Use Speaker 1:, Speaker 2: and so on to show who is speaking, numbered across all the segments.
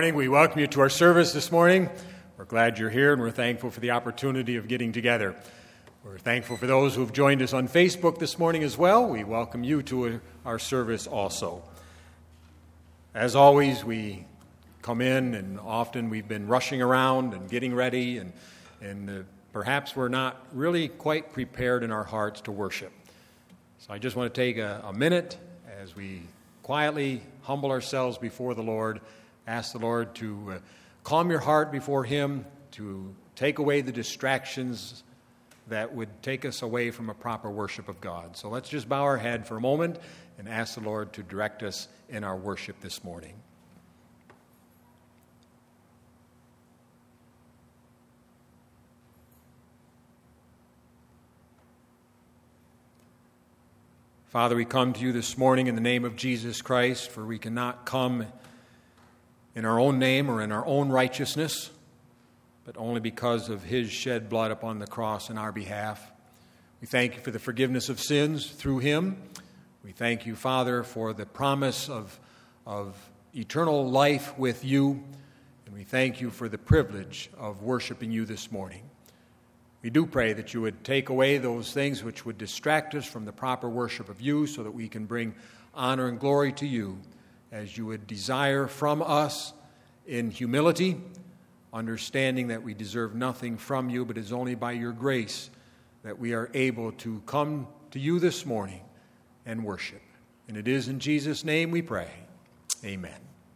Speaker 1: morning. We welcome you to our service this morning. We're glad you're here, and we're thankful for the opportunity of getting together. We're thankful for those who have joined us on Facebook this morning as well. We welcome you to our service also. As always, we come in, and often we've been rushing around and getting ready, and perhaps we're not really quite prepared in our hearts to worship. So I just want to take a minute as we quietly humble ourselves before the Lord, ask the Lord to calm your heart before Him, to take away the distractions that would take us away from a proper worship of God. So let's just bow our head for a moment and ask the Lord to direct us in our worship this morning. Father, we come to you this morning in the name of Jesus Christ, for we cannot come in our own name or in our own righteousness, but only because of His shed blood upon the cross in our behalf. We thank you for the forgiveness of sins through Him. We thank you, Father, for the promise of eternal life with you, and we thank you for the privilege of worshiping you this morning. We do pray that you would take away those things which would distract us from the proper worship of you, so that we can bring honor and glory to you as you would desire from us in humility, understanding that we deserve nothing from you, but it is only by your grace that we are able to come to you this morning and worship. And it is in Jesus' name we pray. Amen.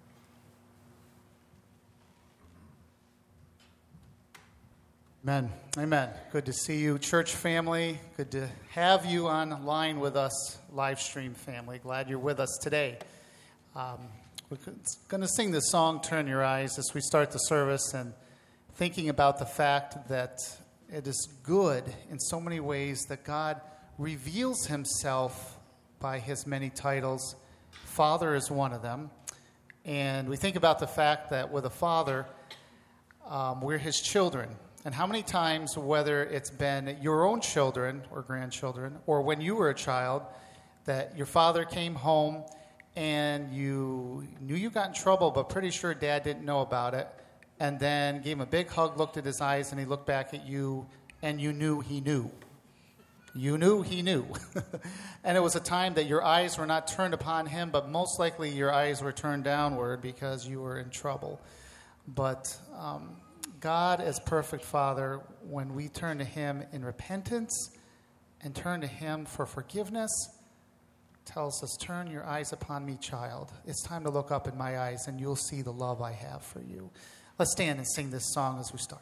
Speaker 2: Amen. Amen. Good to see you, church family. Good to have you online with us, live stream family. Glad you're with us today. We're going to sing this song, Turn Your Eyes, as we start the service, and thinking about the fact that it is good in so many ways that God reveals Himself by His many titles. Father is one of them. And we think about the fact that with a father, we're His children. And how many times, whether it's been your own children or grandchildren, or when you were a child, that your father came home and you knew you got in trouble, but pretty sure Dad didn't know about it, and then gave him a big hug, looked at his eyes, and he looked back at you, and you knew he knew. You knew he knew. And it was a time that your eyes were not turned upon him, but most likely your eyes were turned downward because you were in trouble. But God, as perfect Father, when we turn to Him in repentance and turn to Him for forgiveness, tells us, turn your eyes upon me, child. It's time to look up in my eyes, and you'll see the love I have for you. Let's stand and sing this song as we start.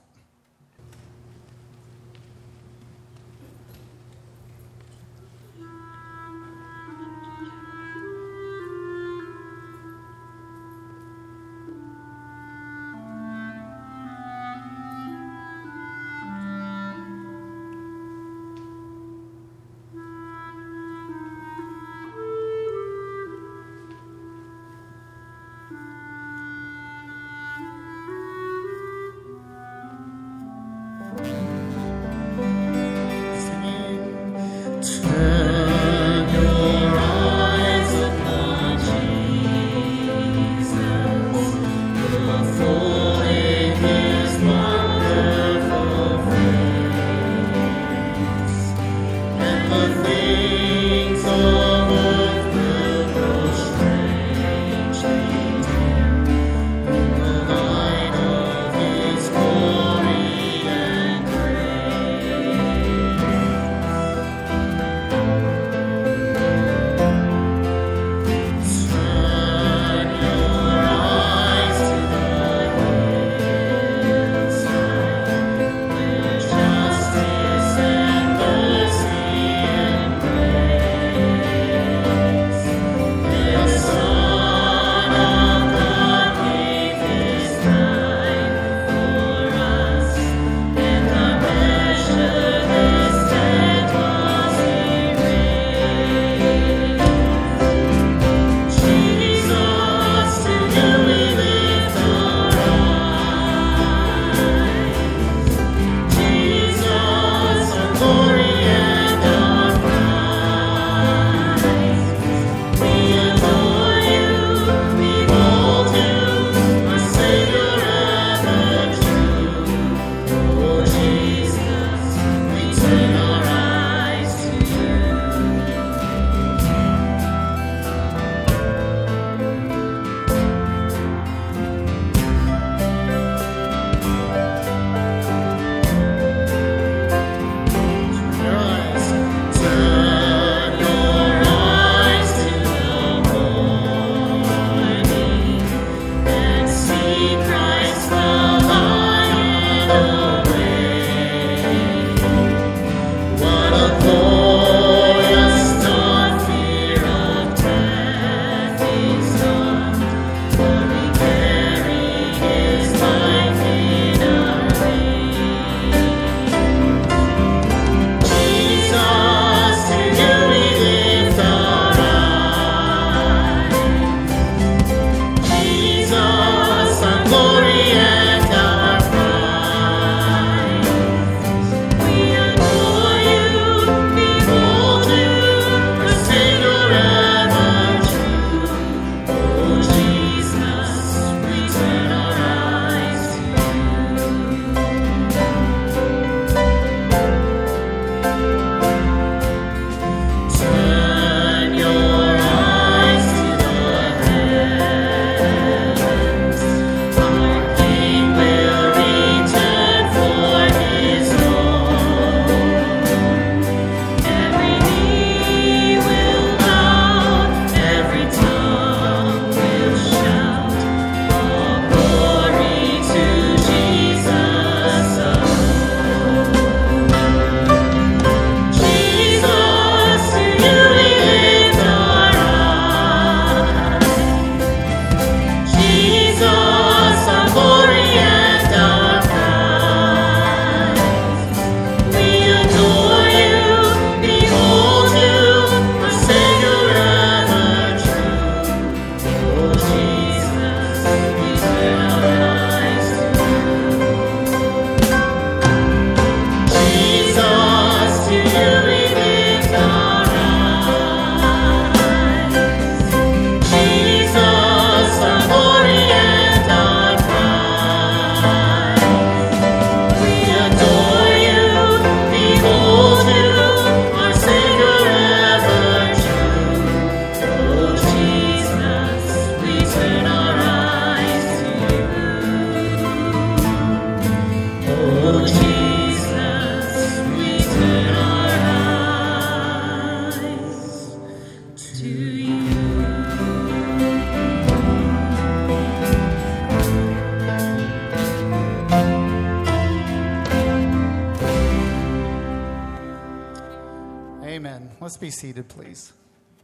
Speaker 2: be seated, please.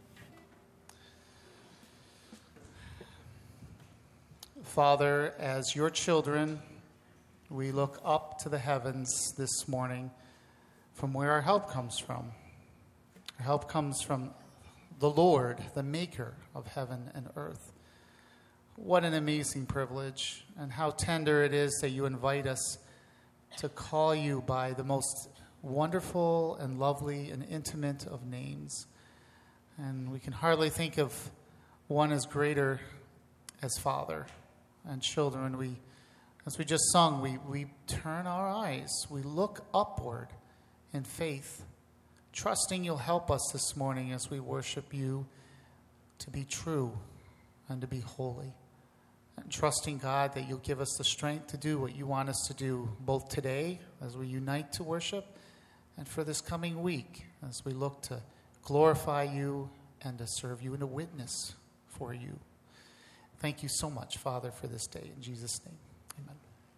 Speaker 2: Father, as your children, we look up to the heavens this morning from where our help comes from. Our help comes from the Lord, the maker of heaven and earth. What an amazing privilege, and how tender it is that you invite us to call you by the most wonderful and lovely and intimate of names. And we can hardly think of one as greater as Father. And children, as we just sung, we turn our eyes, we look upward in faith, trusting you'll help us this morning as we worship you to be true and to be holy. And trusting, God, that you'll give us the strength to do what you want us to do, both today as we unite to worship and for this coming week as we look to glorify you and to serve you and to witness for you. Thank you so much, Father, for this day. In Jesus' name, amen.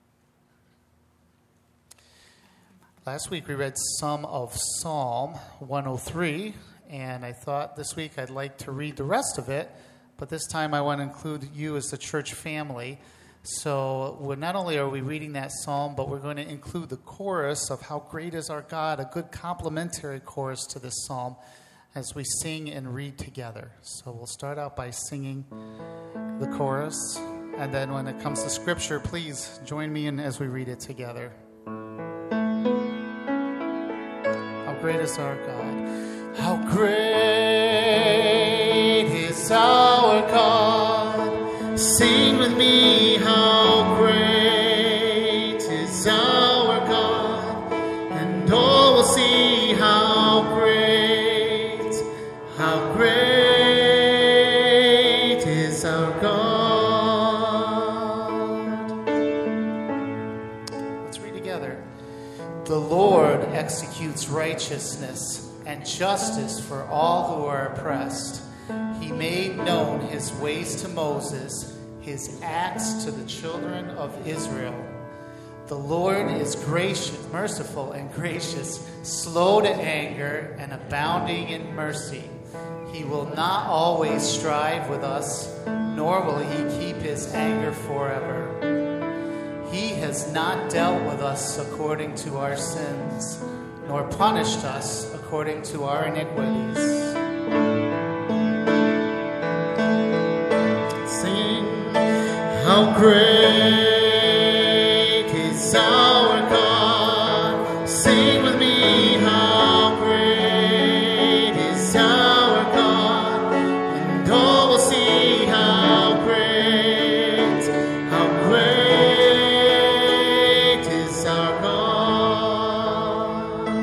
Speaker 2: Last week we read some of Psalm 103, and I thought this week I'd like to read the rest of it, but this time I want to include you as the church family. So not only are we reading that psalm, but we're going to include the chorus of How Great Is Our God, a good complementary chorus to this psalm as we sing and read together. So we'll start out by singing the chorus, and then when it comes to scripture, please join me in as we read it together. How great is our God? How great is our God? Sing with me, how great is our God, and all will see how great is our God. Let's read together. The Lord executes righteousness and justice for all who are oppressed. He made known his ways to Moses, his acts to the children of Israel. The Lord is gracious, merciful and gracious, slow to anger and abounding in mercy. He will not always strive with us, nor will he keep his anger forever. He has not dealt with us according to our sins, nor punished us according to our iniquities. Sing, how great is our God. Sing with me, how great is our God. And all will see how great is our God.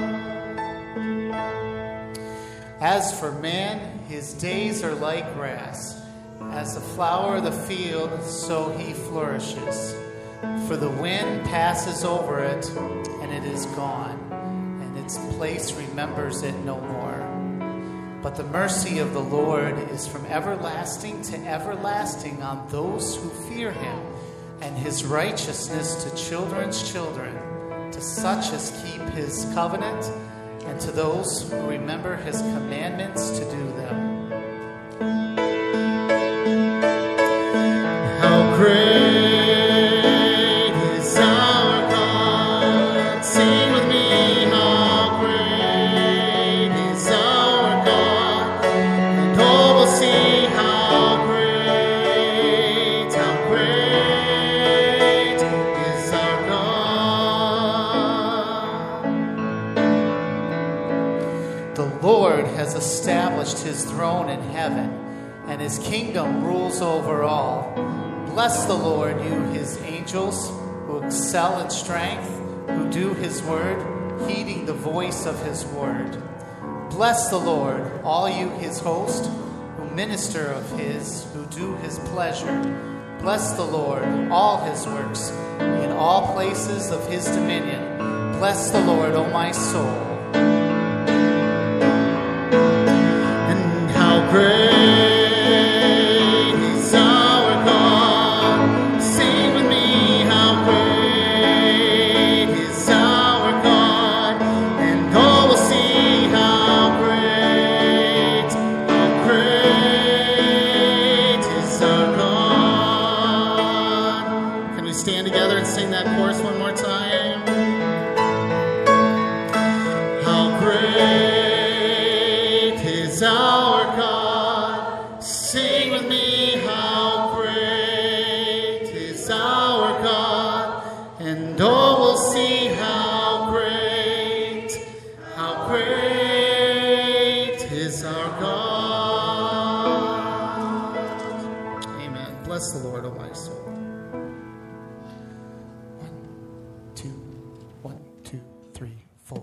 Speaker 2: As for man, his days are like grass. As the flower of the field, so he flourishes. For the wind passes over it, and it is gone, and its place remembers it no more. But the mercy of the Lord is from everlasting to everlasting on those who fear him, and his righteousness to children's children, to such as keep his covenant, and to those who remember his commandments to do them. How great is our God? Sing with me, how great is our God? And all will see how great is our God. The Lord has established his throne in heaven, and his kingdom rules over all. Bless the Lord, you his angels, who excel in strength, who do his word, heeding the voice of his word. Bless the Lord, all you his host, who minister of his, who do his pleasure. Bless the Lord, all his works, in all places of his dominion. Bless the Lord, O my soul. And how great is our God, and all will see how great that chorus one more time. How great is our God. Sing with me, how great is our God. And oh, we'll see how great is our God. Amen. Bless the Lord, O my soul. 1, 2, 3, 4.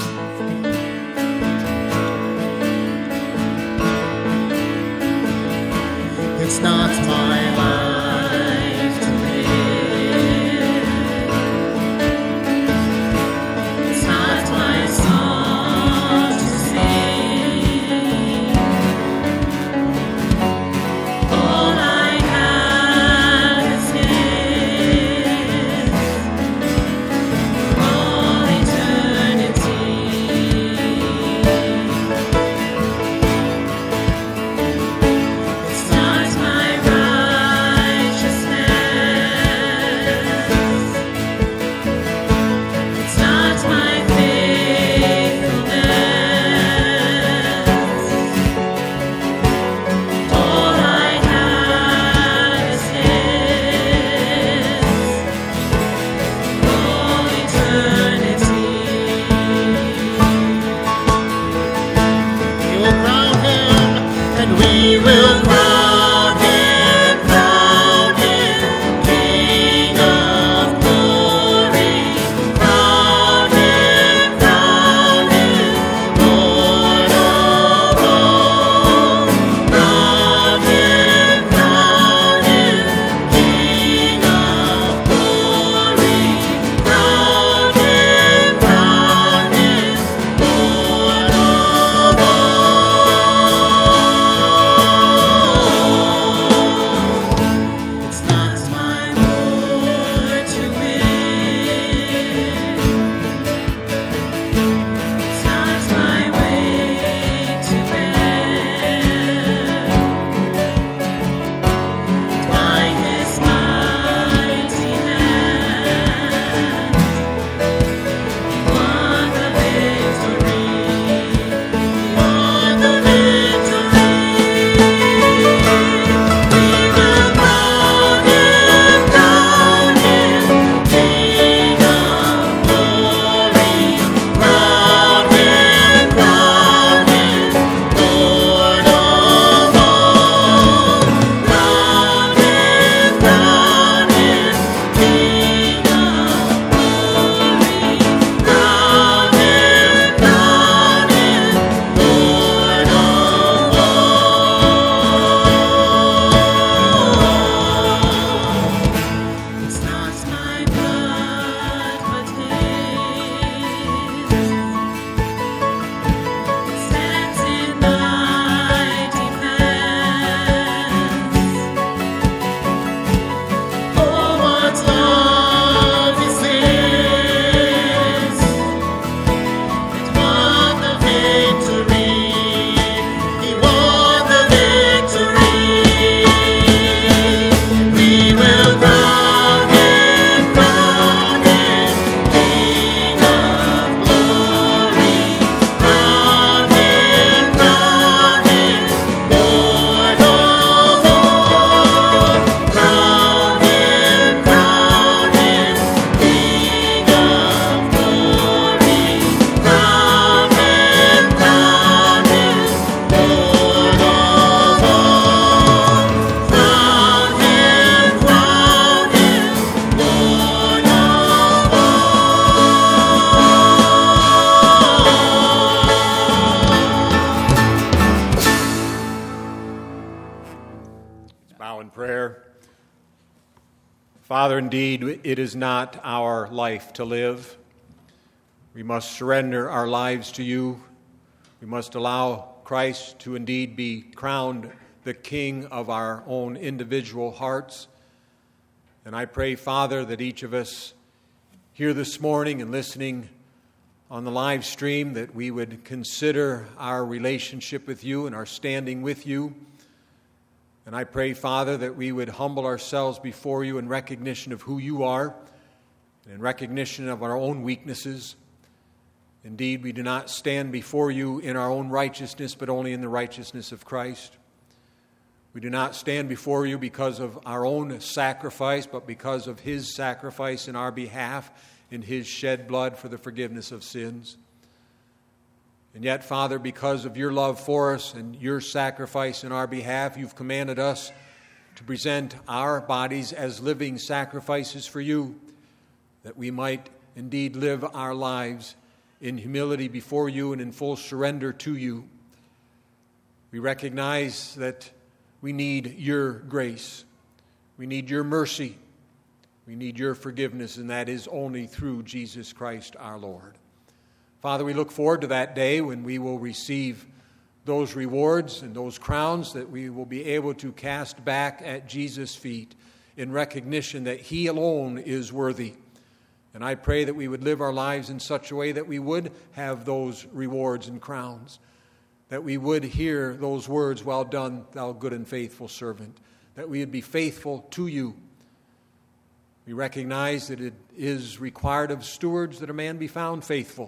Speaker 2: It's not my life to live. It's not my song to sing. All I have is His. All eternity. It's not my righteousness. It's not my faithfulness. All I have is His. All eternity. We will crown Him, and we will crown Him, King of glory. Crown Him, Lord of all. Crown Him, King of glory. Crown Him, Lord of all. It's not my Lord to win. It's not my way to bend. By His mighty hand, He won the victory. He won the victory. We will crown Him, King of glory. Crown Him, Lord of all. Crown Him, King of glory. Crown Him, Lord of all. It's not my blood, but His. Stands in my defense. Oh, what love is this? It won the victory. He won the victory. We will crown Him, King of glory. Crown Him, Lord of all. Crown Him, King of glory. Crown Him, Lord of all. Crown Him, Lord of
Speaker 1: Let's bow in prayer. Father, indeed, it is not our life to live. We must surrender our lives to you. We must allow Christ to indeed be crowned the King of our own individual hearts. And I pray, Father, that each of us here this morning and listening on the live stream, that we would consider our relationship with you and our standing with you. And I pray, Father, that we would humble ourselves before you in recognition of who you are, and in recognition of our own weaknesses. Indeed, we do not stand before you in our own righteousness, but only in the righteousness of Christ. We do not stand before you because of our own sacrifice, but because of his sacrifice in our behalf, in his shed blood for the forgiveness of sins. And yet, Father, because of your love for us and your sacrifice in our behalf, you've commanded us to present our bodies as living sacrifices for you, that we might indeed live our lives in humility before you and in full surrender to you. We recognize that we need your grace. We need your mercy. We need your forgiveness, and that is only through Jesus Christ our Lord. Father, we look forward to that day when we will receive those rewards and those crowns that we will be able to cast back at Jesus' feet in recognition that he alone is worthy. And I pray that we would live our lives in such a way that we would have those rewards and crowns, that we would hear those words, "Well done, thou good and faithful servant," that we would be faithful to you. We recognize that it is required of stewards that a man be found faithful.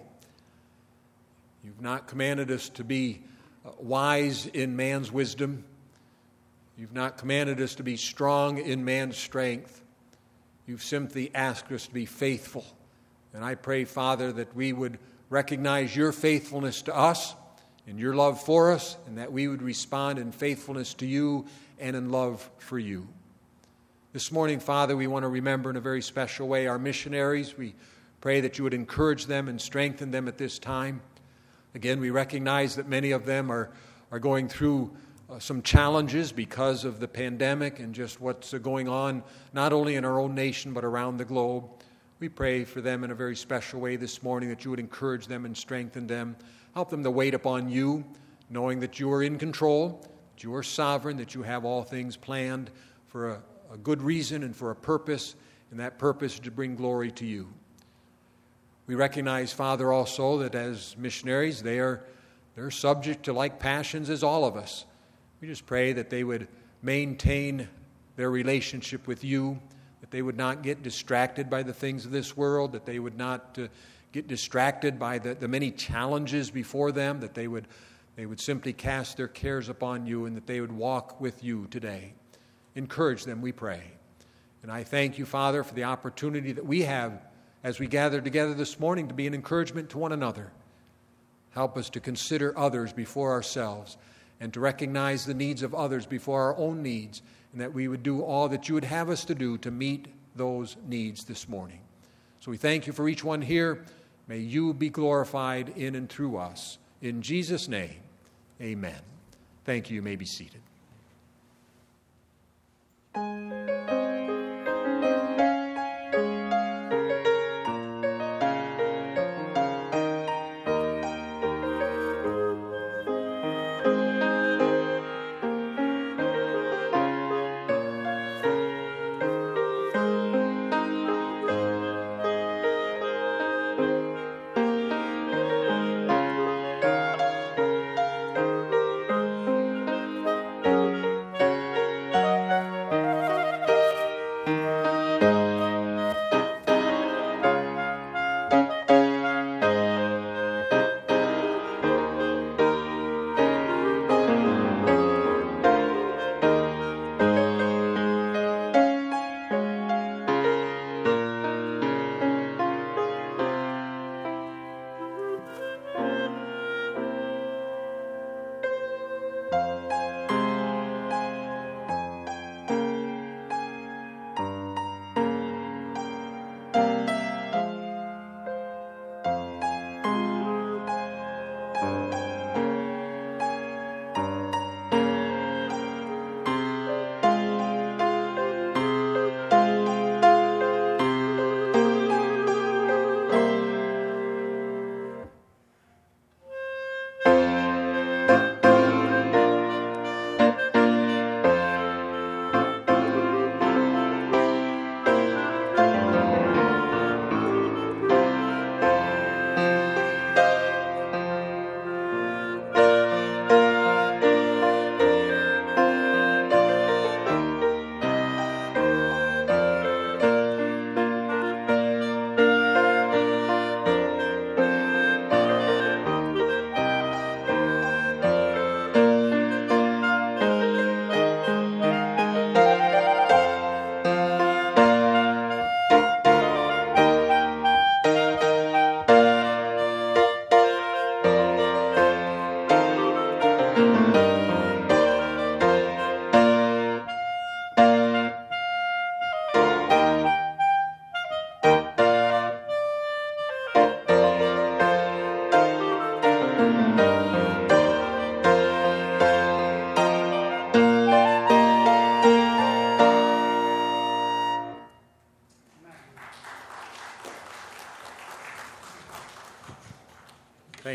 Speaker 1: You've not commanded us to be wise in man's wisdom. You've not commanded us to be strong in man's strength. You've simply asked us to be faithful. And I pray, Father, that we would recognize your faithfulness to us and your love for us, and that we would respond in faithfulness to you and in love for you. This morning, Father, we want to remember in a very special way our missionaries. We pray that you would encourage them and strengthen them at this time. Again, we recognize that many of them are going through some challenges because of the pandemic and just what's going on, not only in our own nation, but around the globe. We pray for them in a very special way this morning, that you would encourage them and strengthen them. Help them to wait upon you, knowing that you are in control, that you are sovereign, that you have all things planned for a good reason and for a purpose, and that purpose is to bring glory to you. We recognize, Father, also that as missionaries, they're subject to like passions as all of us. We just pray that they would maintain their relationship with you, that they would not get distracted by the things of this world, that they would not get distracted by the many challenges before them, that they would simply cast their cares upon you, and that they would walk with you today. Encourage them, we pray. And I thank you, Father, for the opportunity that we have as we gather together this morning to be an encouragement to one another. Help us to consider others before ourselves and to recognize the needs of others before our own needs, and that we would do all that you would have us to do to meet those needs this morning. So we thank you for each one here. May you be glorified in and through us. In Jesus' name, amen. Thank you. You may be seated.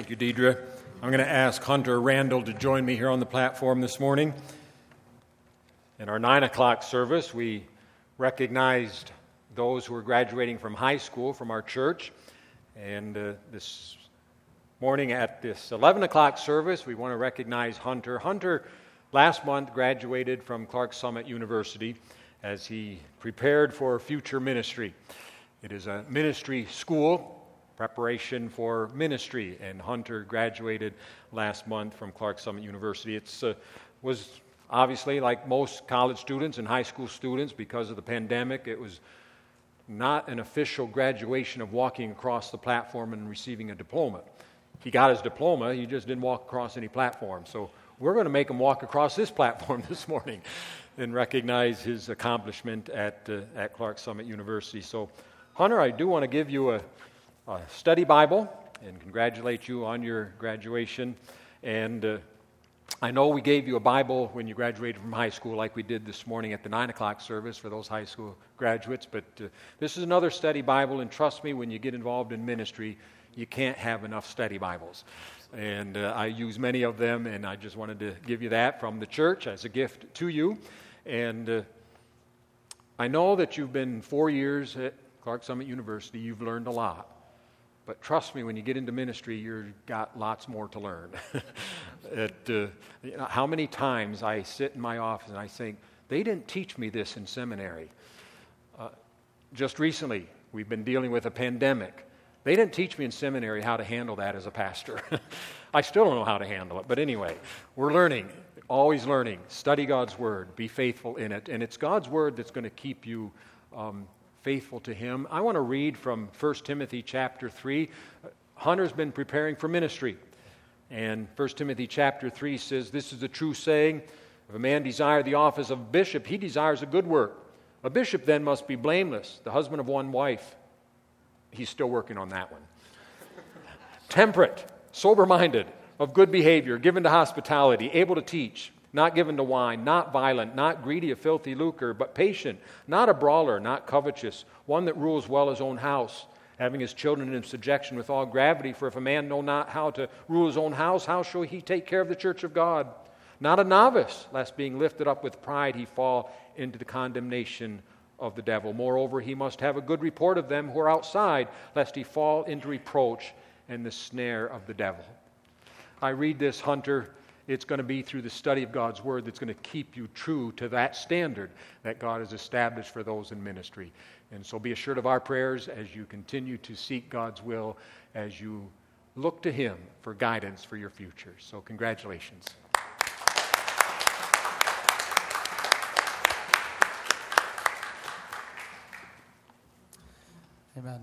Speaker 1: Thank you, Deidre. I'm going to ask Hunter Randall to join me here on the platform this morning. In our 9 o'clock service, we recognized those who are graduating from high school from our church. And this morning at this 11 o'clock service, we want to recognize Hunter. Hunter, last month, graduated from Clarks Summit University as he prepared for future ministry. It is a ministry school, preparation for ministry, and Hunter graduated last month from Clarks Summit University. It was obviously, like most college students and high school students, because of the pandemic, it was not an official graduation of walking across the platform and receiving a diploma. He got his diploma, he just didn't walk across any platform. So we're going to make him walk across this platform this morning and recognize his accomplishment at Clarks Summit University. So, Hunter, I do want to give you a study Bible and congratulate you on your graduation. And I know we gave you a Bible when you graduated from high school, like we did this morning at the 9 o'clock service for those high school graduates, but this is another study Bible, and trust me, when you get involved in ministry, you can't have enough study Bibles. And I use many of them, and I just wanted to give you that from the church as a gift to you. And I know that you've been 4 years at Clarks Summit University. You've learned a lot. But trust me, when you get into ministry, you've got lots more to learn. How many times I sit in my office and I think, they didn't teach me this in seminary. Just recently, we've been dealing with a pandemic. They didn't teach me in seminary how to handle that as a pastor. I still don't know how to handle it. But anyway, we're learning, always learning. Study God's Word. Be faithful in it. And it's God's Word that's going to keep you faithful to Him. I want to read from 1 Timothy chapter 3. Hunter's been preparing for ministry. And 1 Timothy chapter 3 says, "This is a true saying. If a man desire the office of bishop, he desires a good work. A bishop then must be blameless, the husband of one wife." He's still working on that one. "Temperate, sober-minded, of good behavior, given to hospitality, able to teach, not given to wine, not violent, not greedy of filthy lucre, but patient, not a brawler, not covetous, one that rules well his own house, having his children in subjection with all gravity. For if a man know not how to rule his own house, how shall he take care of the church of God? Not a novice, lest being lifted up with pride he fall into the condemnation of the devil. Moreover, he must have a good report of them who are outside, lest he fall into reproach and the snare of the devil." I read this, Hunter. It's going to be through the study of God's Word that's going to keep you true to that standard that God has established for those in ministry. And so be assured of our prayers as you continue to seek God's will, as you look to Him for guidance for your future. So congratulations.
Speaker 2: Amen.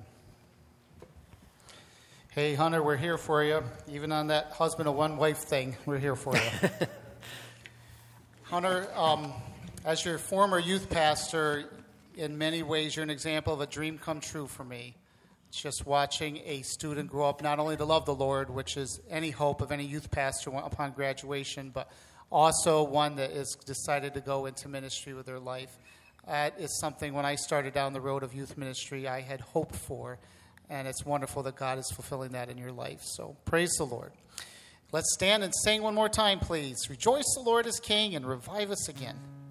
Speaker 2: Hey, Hunter, we're here for you. Even on that husband of one wife thing, we're here for you. Hunter, as your former youth pastor, in many ways, you're an example of a dream come true for me. It's just watching a student grow up not only to love the Lord, which is any hope of any youth pastor upon graduation, but also one that is decided to go into ministry with their life. That is something, when I started down the road of youth ministry, I had hoped for. And it's wonderful that God is fulfilling that in your life. So praise the Lord. Let's stand and sing one more time, please. "Rejoice, the Lord is King," and revive us again.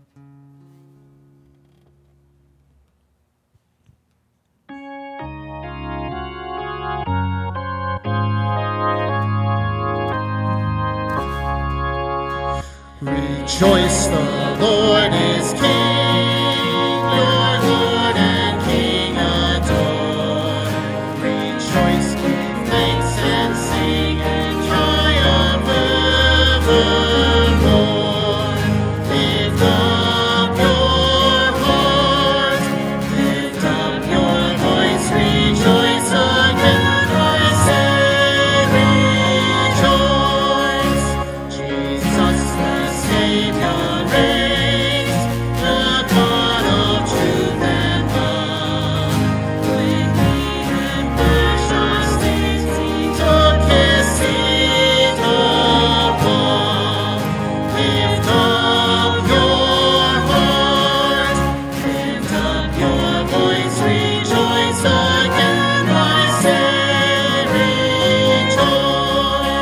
Speaker 2: Rejoice, the Lord is King, your Lord and King adore. Rejoice, give thanks and sing and triumph evermore. Lift up your heart, lift up your voice, rejoice again, I say rejoice. Jesus the Savior reigns, the God of truth and love. When He had washed our sins, He took His seat above. Lift up your heart, lift up your voice, rejoice again, I say rejoice.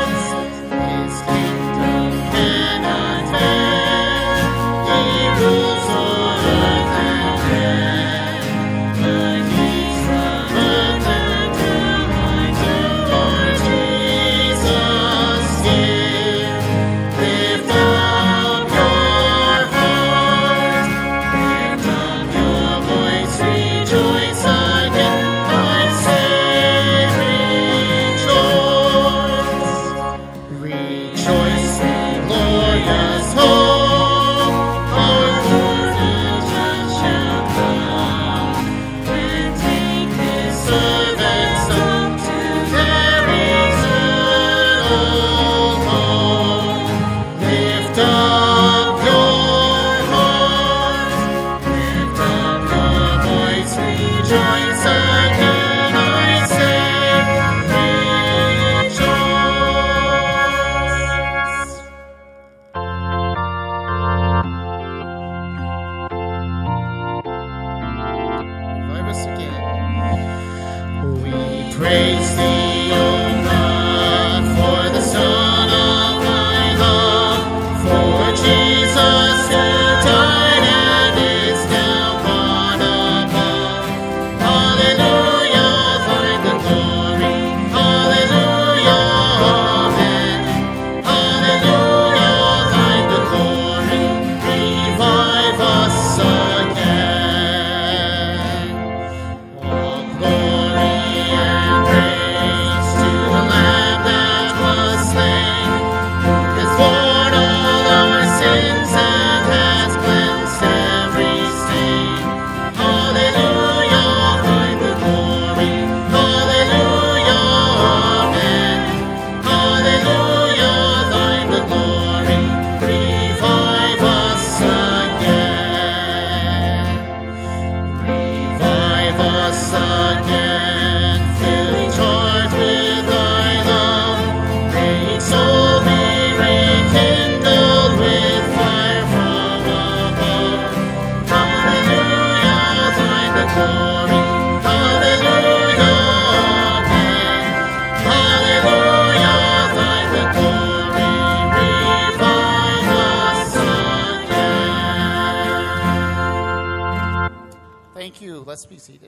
Speaker 2: Thank you. Let's be seated.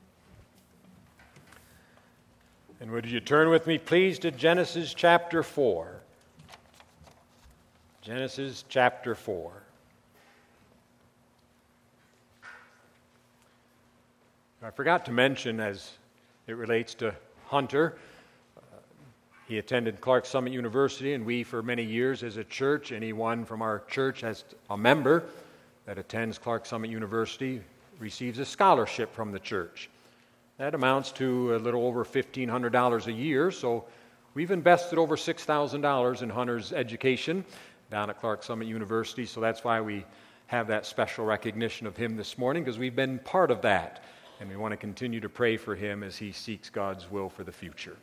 Speaker 1: And would you turn with me, please, to Genesis chapter 4. Genesis chapter 4. I forgot to mention, as it relates to Hunter, he attended Clarks Summit University, and we, for many years as a church, anyone from our church as a member that attends Clarks Summit University receives a scholarship from the church. That amounts to a little over $1,500 a year, so we've invested over $6,000 in Hunter's education down at Clarks Summit University, so that's why we have that special recognition of him this morning, because we've been part of that, and we want to continue to pray for him as he seeks God's will for the future.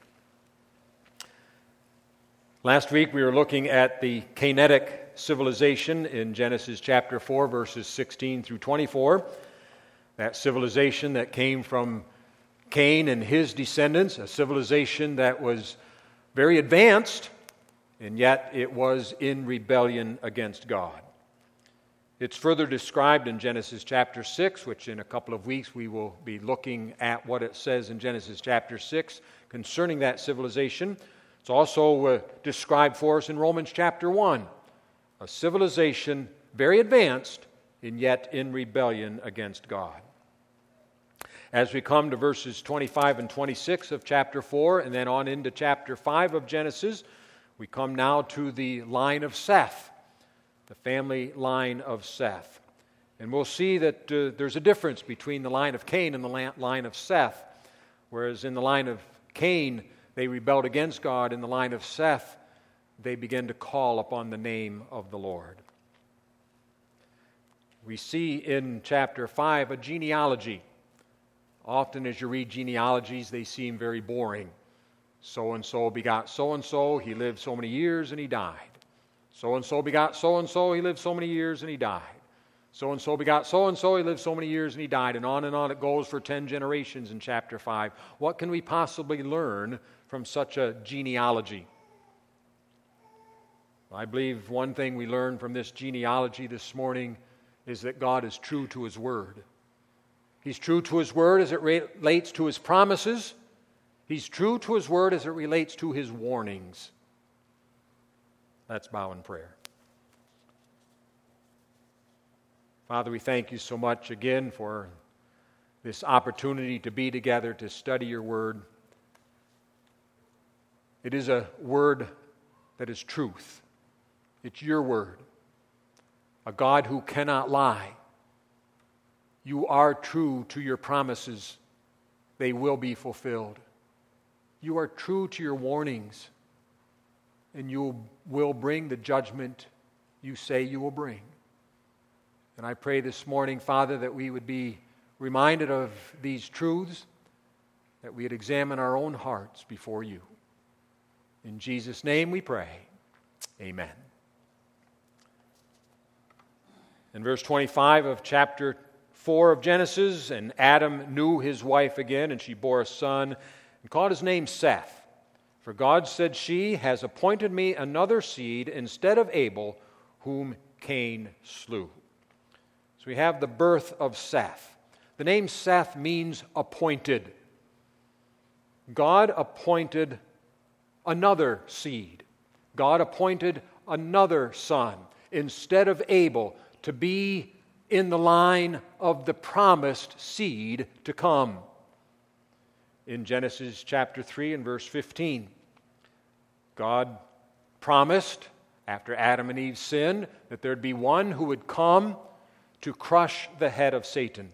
Speaker 1: Last week we were looking at the Canaanitic civilization in Genesis chapter 4, verses 16 through 24. That civilization that came from Cain and his descendants, a civilization that was very advanced, and yet it was in rebellion against God. It's further described in Genesis chapter 6, which in a couple of weeks we will be looking at what it says in Genesis chapter 6 concerning that civilization. It's also described for us in Romans chapter 1, a civilization very advanced and yet in rebellion against God. As we come to verses 25 and 26 of chapter 4 and then on into chapter 5 of Genesis, we come now to the line of Seth, the family line of Seth. And we'll see that there's a difference between the line of Cain and the line of Seth. Whereas in the line of Cain, they rebelled against God. In the line of Seth, they began to call upon the name of the Lord. We see in chapter 5 a genealogy. Often as you read genealogies, they seem very boring. So-and-so begot so-and-so, he lived so many years and he died. So-and-so begot so-and-so, he lived so many years and he died. So-and-so begot so-and-so, he lived so many years and he died. And on it goes for 10 generations in chapter 5. What can we possibly learn from such a genealogy? I believe one thing we learn from this genealogy this morning is that God is true to His Word. He's true to His Word as it relates to His promises. He's true to His Word as it relates to His warnings. Let's bow in prayer. Father, we thank you so much again for this opportunity to be together to study your Word. It is a Word that is truth. It's your Word, a God who cannot lie. You are true to your promises. They will be fulfilled. You are true to your warnings, and you will bring the judgment you say you will bring. And I pray this morning, Father, that we would be reminded of these truths, that we would examine our own hearts before you. In Jesus' name we pray. Amen. In verse 25 of chapter 4 of Genesis, and Adam knew his wife again, and she bore a son, and called his name Seth. For God said, she has appointed me another seed instead of Abel, whom Cain slew. So we have the birth of Seth. The name Seth means appointed. God appointed another seed. God appointed another son instead of Abel to be in the line of the promised seed to come. In Genesis chapter 3 and verse 15, God promised, after Adam and Eve sinned, that there'd be one who would come to crush the head of Satan.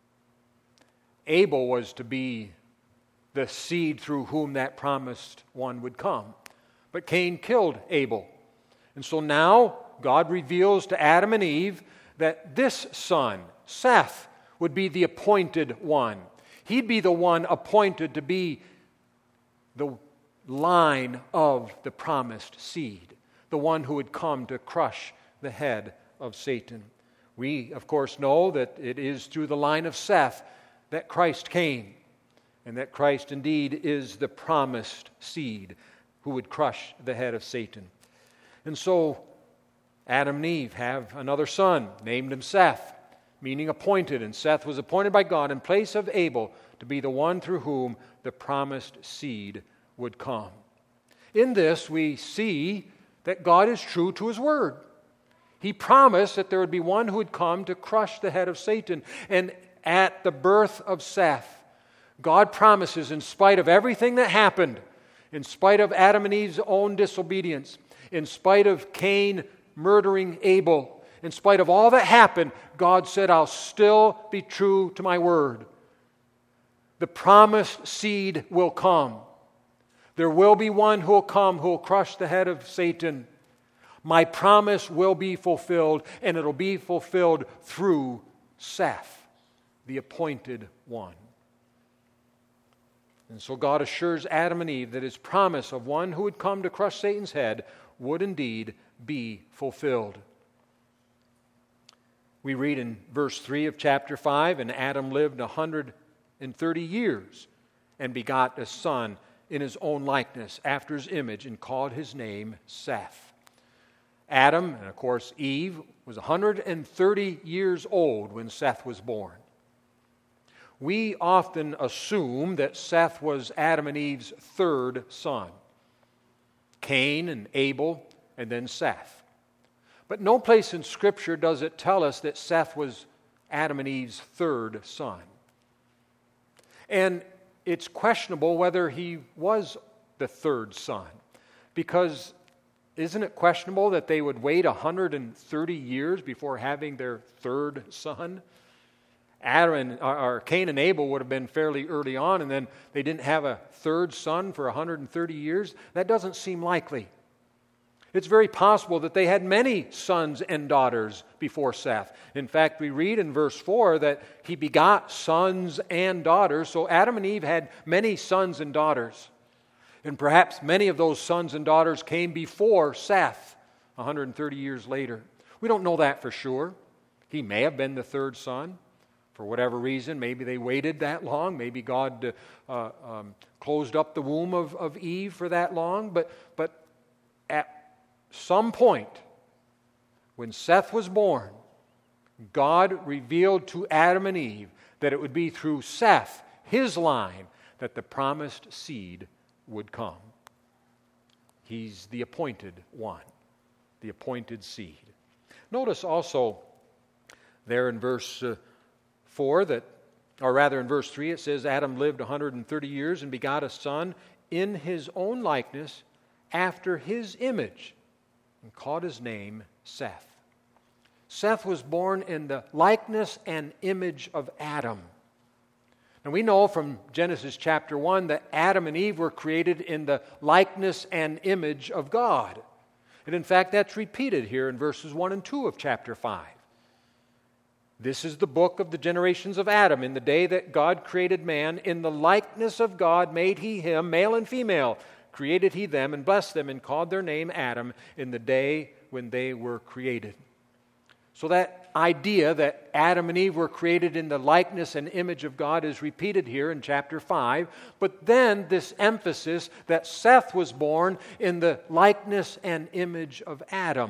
Speaker 1: Abel was to be the seed through whom that promised one would come. But Cain killed Abel. And so now God reveals to Adam and Eve that this son, Seth, would be the appointed one. He'd be the one appointed to be the line of the promised seed, the one who would come to crush the head of Satan. We, of course, know that it is through the line of Seth that Christ came, and that Christ indeed is the promised seed who would crush the head of Satan. And so Adam and Eve have another son, named him Seth. meaning appointed, and Seth was appointed by God in place of Abel to be the one through whom the promised seed would come. In this, we see that God is true to His word. He promised that there would be one who would come to crush the head of Satan. And at the birth of Seth, God promises, in spite of everything that happened, in spite of Adam and Eve's own disobedience, in spite of Cain murdering Abel, in spite of all that happened, God said, I'll still be true to my word. The promised seed will come. There will be one who will come who will crush the head of Satan. My promise will be fulfilled, and it'll be fulfilled through Seth, the appointed one. And so God assures Adam and Eve that His promise of one who would come to crush Satan's head would indeed be fulfilled. We read in verse 3 of chapter 5, and Adam lived 130 years and begot a son in his own likeness, after his image, and called his name Seth. Adam, and of course Eve, was 130 years old when Seth was born. We often assume that Seth was Adam and Eve's third son. Cain and Abel, and then Seth. But no place in Scripture does it tell us that Seth was Adam and Eve's third son. And it's questionable whether he was the third son, because isn't it questionable that they would wait 130 years before having their third son? Cain and Abel would have been fairly early on, and then they didn't have a third son for 130 years. That doesn't seem likely. It's very possible that they had many sons and daughters before Seth. In fact, we read in verse 4 that he begot sons and daughters. So Adam and Eve had many sons and daughters. And perhaps many of those sons and daughters came before Seth, 130 years later. We don't know that for sure. He may have been the third son. For whatever reason, maybe they waited that long. Maybe God closed up the womb of Eve for that long. But at some point, when Seth was born, God revealed to Adam and Eve that it would be through Seth, his line, that the promised seed would come. He's the appointed one, the appointed seed. Notice also there in verse 4 that, or rather in verse 3, it says, Adam lived 130 years and begot a son in his own likeness after his image, and called his name Seth. Seth was born in the likeness and image of Adam. And we know from Genesis chapter 1 that Adam and Eve were created in the likeness and image of God. And in fact, that's repeated here in verses 1 and 2 of chapter 5. This is the book of the generations of Adam. In the day that God created man, in the likeness of God made he him, male and female. Created he them and blessed them and called their name Adam in the day when they were created. So that idea that Adam and Eve were created in the likeness and image of God is repeated here in chapter 5. But then this emphasis that Seth was born in the likeness and image of Adam.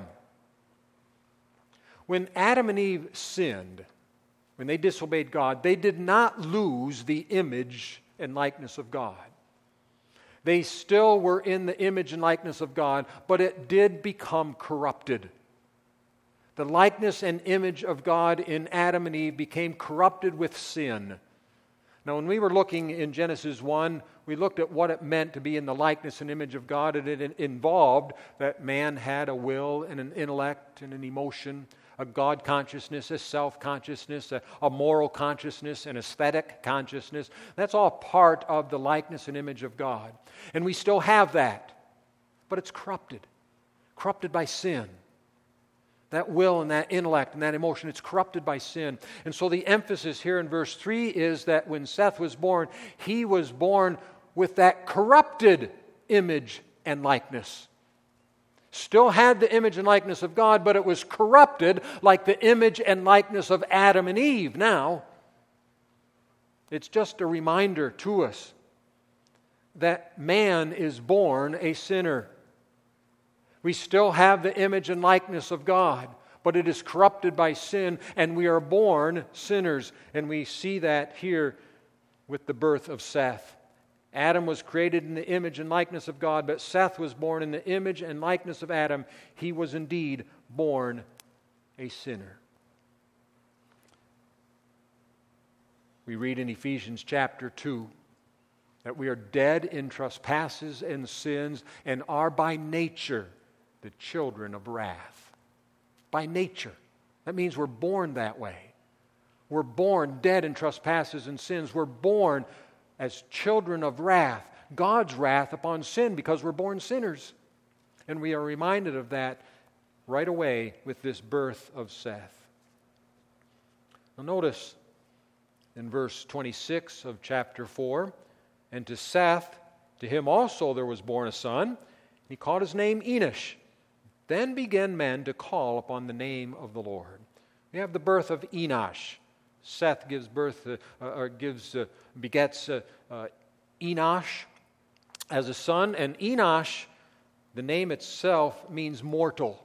Speaker 1: When Adam and Eve sinned, when they disobeyed God, they did not lose the image and likeness of God. They still were in the image and likeness of God, but it did become corrupted. The likeness and image of God in Adam and Eve became corrupted with sin. Now, when we were looking in Genesis 1, we looked at what it meant to be in the likeness and image of God, and it involved that man had a will and an intellect and an emotion, a God consciousness, a self-consciousness, a moral consciousness, an aesthetic consciousness. That's all part of the likeness and image of God. And we still have that, but it's corrupted by sin. That will and that intellect and that emotion, it's corrupted by sin. And so the emphasis here in verse 3 is that when Seth was born, he was born with that corrupted image and likeness. Still had the image and likeness of God, but it was corrupted like the image and likeness of Adam and Eve. Now, it's just a reminder to us that man is born a sinner. We still have the image and likeness of God, but it is corrupted by sin, and we are born sinners. And we see that here with the birth of Seth. Adam was created in the image and likeness of God, but Seth was born in the image and likeness of Adam. He was indeed born a sinner. We read in Ephesians chapter 2 that we are dead in trespasses and sins and are by nature the children of wrath. By nature. That means we're born that way. We're born dead in trespasses and sins. We're born as children of wrath, God's wrath upon sin, because we're born sinners. And we are reminded of that right away with this birth of Seth. Now notice in verse 26 of chapter 4, and to Seth, to him also there was born a son. He called his name Enosh. Then began men to call upon the name of the Lord. We have the birth of Enosh. Seth gives birth, begets Enosh as a son, and Enosh, the name itself, means mortal.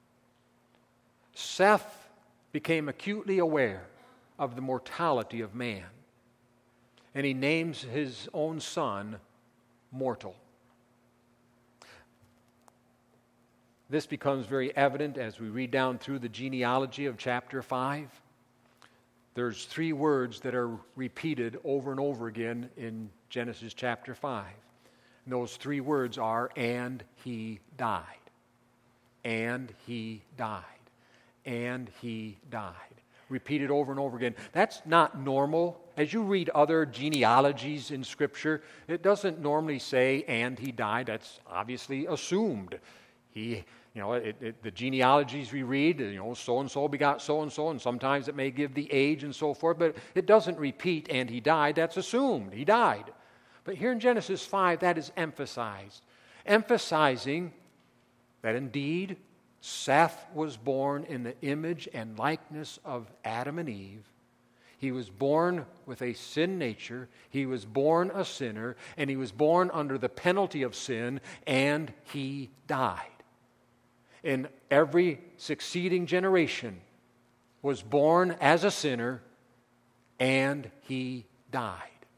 Speaker 1: Seth became acutely aware of the mortality of man, and he names his own son mortal. This becomes very evident as we read down through the genealogy of chapter 5. There's 3 words that are repeated over and over again in Genesis chapter 5. And those 3 words are, and he died. And he died. And he died. Repeated over and over again. That's not normal. As you read other genealogies in Scripture, it doesn't normally say, and he died. That's obviously assumed. The genealogies we read, so-and-so begot so-and-so, and sometimes it may give the age and so forth, but it doesn't repeat, and he died. That's assumed. He died. But here in Genesis 5, that is emphasized. Emphasizing that indeed Seth was born in the image and likeness of Adam and Eve. He was born with a sin nature. He was born a sinner, and he was born under the penalty of sin, and he died. And every succeeding generation was born as a sinner, and he died.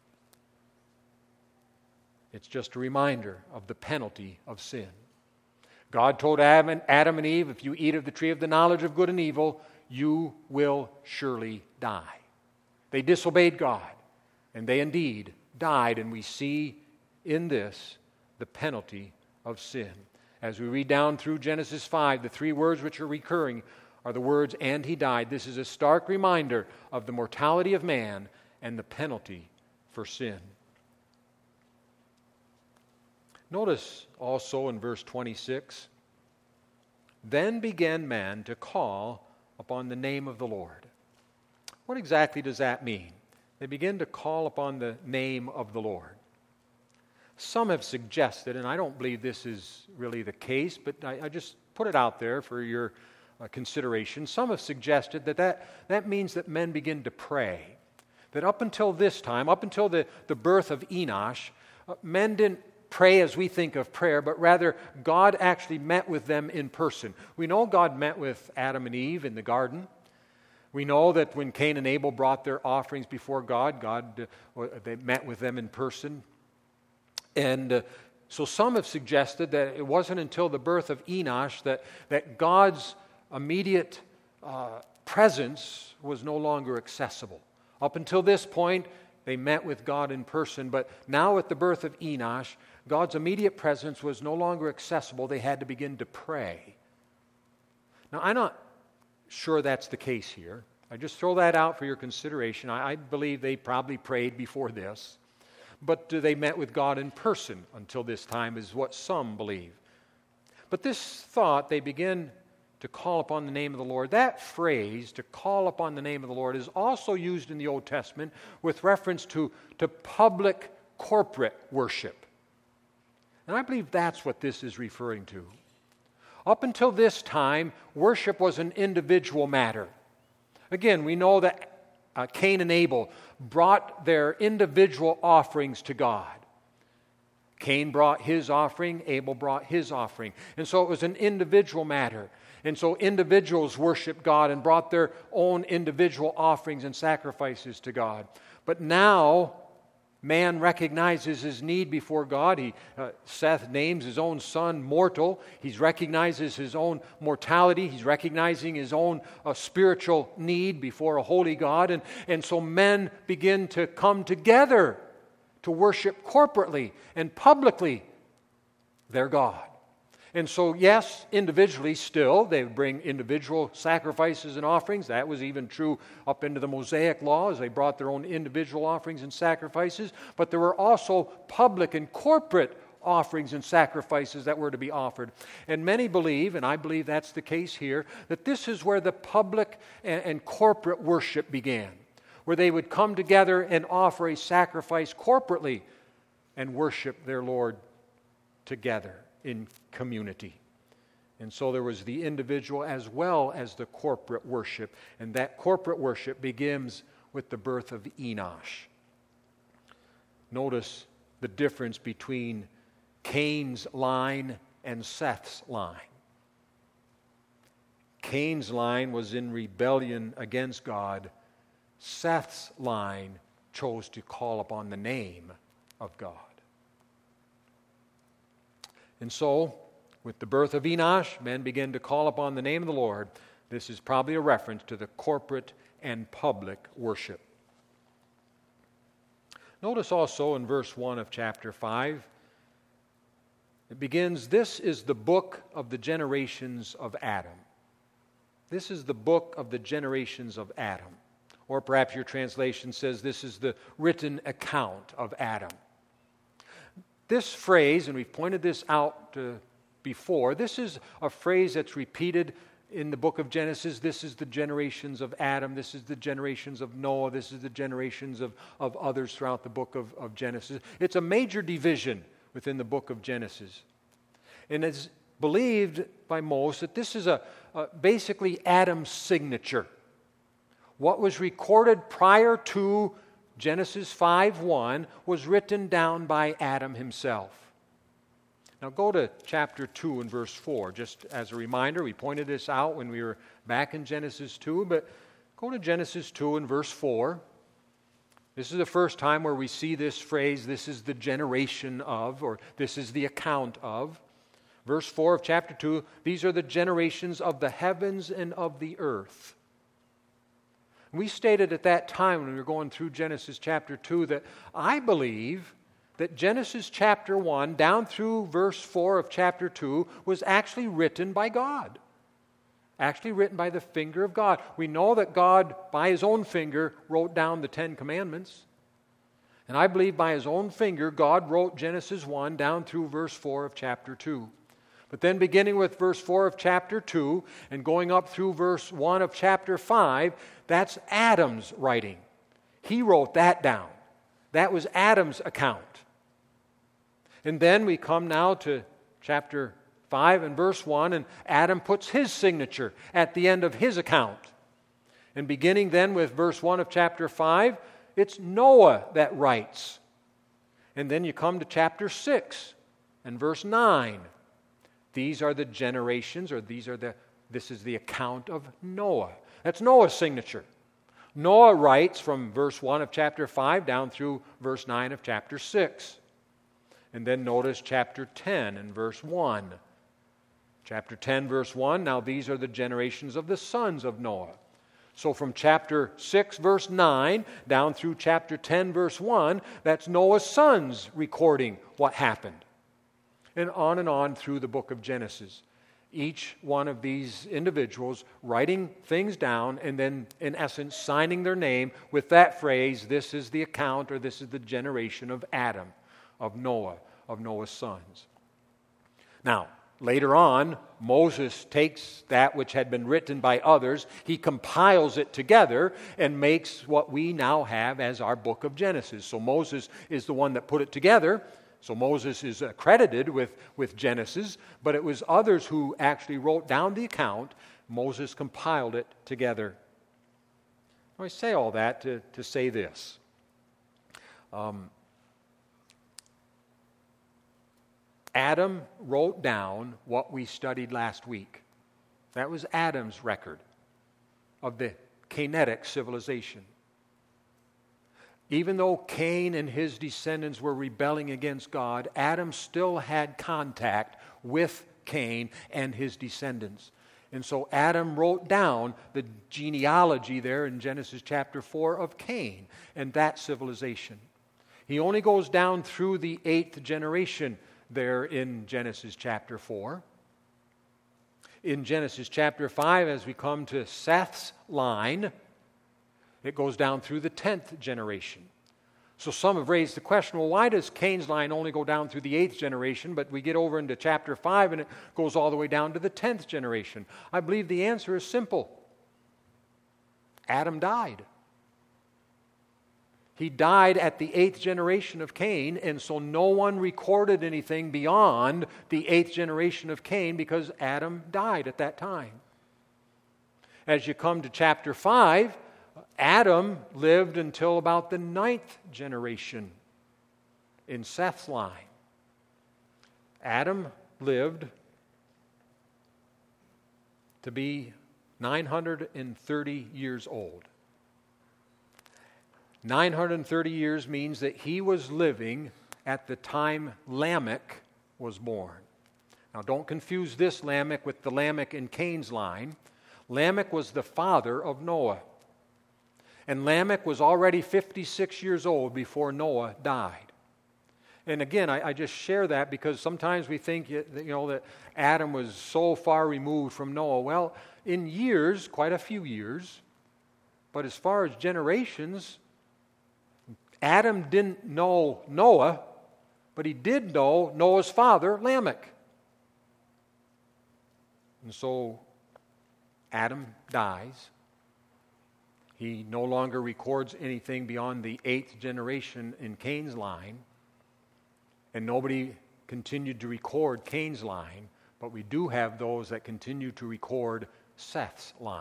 Speaker 1: It's just a reminder of the penalty of sin. God told Adam and Eve, if you eat of the tree of the knowledge of good and evil, you will surely die. They disobeyed God, and they indeed died, and we see in this the penalty of sin. As we read down through Genesis 5, the 3 words which are recurring are the words, and he died. This is a stark reminder of the mortality of man and the penalty for sin. Notice also in verse 26, then began men to call upon the name of the Lord. What exactly does that mean? They begin to call upon the name of the Lord. Some have suggested, and I don't believe this is really the case, but I just put it out there for your consideration. Some have suggested that means that men begin to pray. That up until this time, up until the birth of Enosh, men didn't pray as we think of prayer, but rather God actually met with them in person. We know God met with Adam and Eve in the garden. We know that when Cain and Abel brought their offerings before God, they met with them in person. And so some have suggested that it wasn't until the birth of Enosh that God's immediate presence was no longer accessible. Up until this point, they met with God in person, but now at the birth of Enosh, God's immediate presence was no longer accessible. They had to begin to pray. Now, I'm not sure that's the case here. I just throw that out for your consideration. I believe they probably prayed before this. But they met with God in person until this time is what some believe. But this thought, they begin to call upon the name of the Lord. That phrase, to call upon the name of the Lord, is also used in the Old Testament with reference to public corporate worship. And I believe that's what this is referring to. Up until this time, worship was an individual matter. Again, we know that Cain and Abel brought their individual offerings to God. Cain brought his offering, Abel brought his offering. And so it was an individual matter. And so individuals worshiped God and brought their own individual offerings and sacrifices to God. But now, man recognizes his need before God. Seth names his own son mortal. He recognizes his own mortality. He's recognizing his own spiritual need before a holy God. And so men begin to come together to worship corporately and publicly their God. And so, yes, individually still, they would bring individual sacrifices and offerings. That was even true up into the Mosaic Law, as they brought their own individual offerings and sacrifices. But there were also public and corporate offerings and sacrifices that were to be offered. And many believe, and I believe that's the case here, that this is where the public and corporate worship began, where they would come together and offer a sacrifice corporately and worship their Lord together in community. And so there was the individual as well as the corporate worship. And that corporate worship begins with the birth of Enosh. Notice the difference between Cain's line and Seth's line. Cain's line was in rebellion against God. Seth's line chose to call upon the name of God. And so, with the birth of Enosh, men began to call upon the name of the Lord. This is probably a reference to the corporate and public worship. Notice also in verse 1 of chapter 5, it begins, "This is the book of the generations of Adam." This is the book of the generations of Adam. Or perhaps your translation says, "This is the written account of Adam." This phrase, and we've pointed this out before, this is a phrase that's repeated in the book of Genesis. This is the generations of Adam. This is the generations of Noah. This is the generations of others throughout the book of Genesis. It's a major division within the book of Genesis. And it's believed by most that this is basically Adam's signature. What was recorded prior to Genesis 5:1 was written down by Adam himself. Now go to chapter 2 and verse 4. Just as a reminder, we pointed this out when we were back in Genesis 2, but go to Genesis 2 and verse 4. This is the first time where we see this phrase, "This is the generation of," or "This is the account of." Verse 4 of chapter 2, "These are the generations of the heavens and of the earth." We stated at that time when we were going through Genesis chapter 2 that I believe that Genesis chapter 1 down through verse 4 of chapter 2 was actually written by God. Actually written by the finger of God. We know that God, by His own finger, wrote down the 10 Commandments. And I believe by His own finger, God wrote Genesis 1 down through verse 4 of chapter 2. But then beginning with verse 4 of chapter 2 and going up through verse 1 of chapter 5, that's Adam's writing. He wrote that down. That was Adam's account. And then we come now to chapter 5 and verse 1, and Adam puts his signature at the end of his account. And beginning then with verse 1 of chapter 5, it's Noah that writes. And then you come to chapter 6 and verse 9. These are the generations, or this is the account of Noah. That's Noah's signature. Noah writes from verse 1 of chapter 5 down through verse 9 of chapter 6. And then notice chapter 10 and verse 1. Chapter 10, verse 1, "Now these are the generations of the sons of Noah." So from chapter 6, verse 9, down through chapter 10, verse 1, that's Noah's sons recording what happened. And on through the book of Genesis. Each one of these individuals writing things down and then, in essence, signing their name with that phrase, "This is the account," or "This is the generation of Adam, of Noah, of Noah's sons." Now, later on, Moses takes that which had been written by others, he compiles it together and makes what we now have as our book of Genesis. So Moses is the one that put it together. So Moses is credited with Genesis, but it was others who actually wrote down the account. Moses compiled it together. I say all that to say this. Adam wrote down what we studied last week. That was Adam's record of the Cainitic civilization. Even though Cain and his descendants were rebelling against God, Adam still had contact with Cain and his descendants. And so Adam wrote down the genealogy there in Genesis chapter 4 of Cain and that civilization. He only goes down through the 8th generation there in Genesis chapter 4. In Genesis chapter 5, as we come to Seth's line, it goes down through the 10th generation. So some have raised the question, well, why does Cain's line only go down through the 8th generation, but we get over into chapter 5 and it goes all the way down to the 10th generation? I believe the answer is simple. Adam died. He died at the 8th generation of Cain, and so no one recorded anything beyond the 8th generation of Cain because Adam died at that time. As you come to chapter 5, Adam lived until about the 9th generation in Seth's line. Adam lived to be 930 years old. 930 years means that he was living at the time Lamech was born. Now, don't confuse this Lamech with the Lamech in Cain's line. Lamech was the father of Noah. And Lamech was already 56 years old before Noah died. And again, I just share that because sometimes we think that Adam was so far removed from Noah. Well, in years, quite a few years, but as far as generations, Adam didn't know Noah, but he did know Noah's father, Lamech. And so Adam dies. He no longer records anything beyond the 8th generation in Cain's line, and nobody continued to record Cain's line, but we do have those that continue to record Seth's line.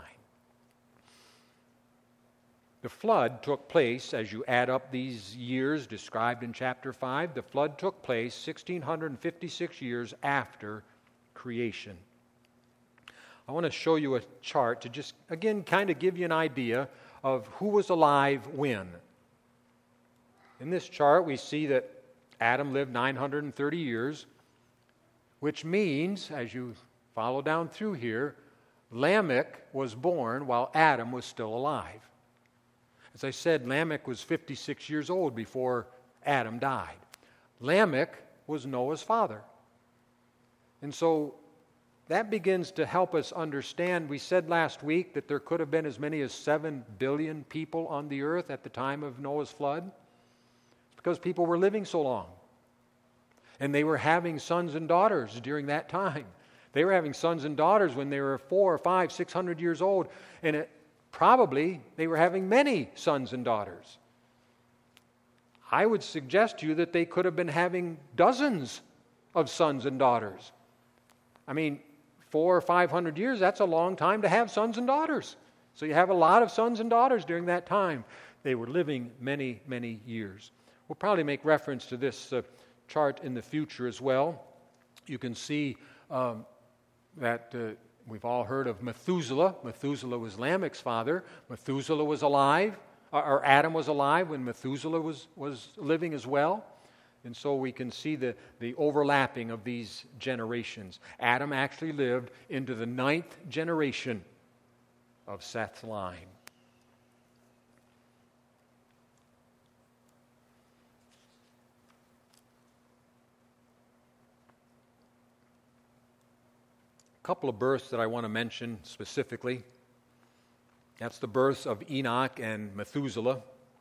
Speaker 1: The flood took place, as you add up these years described in chapter 5, the flood took place 1,656 years after creation. I want to show you a chart to just, again, kind of give you an idea of who was alive when. In this chart, we see that Adam lived 930 years, which means, as you follow down through here, Lamech was born while Adam was still alive. As I said, Lamech was 56 years old before Adam died. Lamech was Noah's father. And so that begins to help us understand. We said last week that there could have been as many as 7 billion people on the earth at the time of Noah's flood. It's because people were living so long. And they were having sons and daughters during that time. They were having sons and daughters when they were 400 or 500, 600 years old. And probably they were having many sons and daughters. I would suggest to you that they could have been having dozens of sons and daughters. I mean, 400 or 500 years, that's a long time to have sons and daughters. So you have a lot of sons and daughters during that time. They were living many, many years. We'll probably make reference to this chart in the future as well. You can see that we've all heard of Methuselah. Methuselah was Lamech's father. Methuselah was alive, or Adam was alive when Methuselah was living as well. And so we can see the overlapping of these generations. Adam actually lived into the 9th generation of Seth's line. A couple of births that I want to mention specifically. That's the births of Enoch and Methuselah.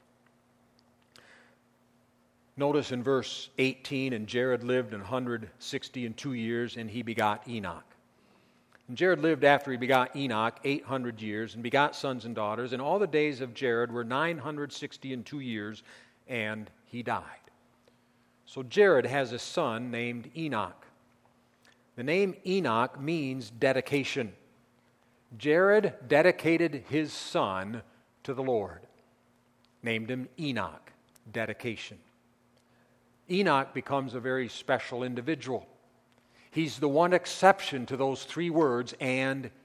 Speaker 1: Notice in verse 18, and Jared lived 162 years, and he begot Enoch. And Jared lived after he begot Enoch 800 years, and begot sons and daughters, and all the days of Jared were 962 years, and he died. So Jared has a son named Enoch. The name Enoch means dedication. Jared dedicated his son to the Lord, named him Enoch, dedication. Enoch becomes a very special individual. He's the one exception to those 3 words, and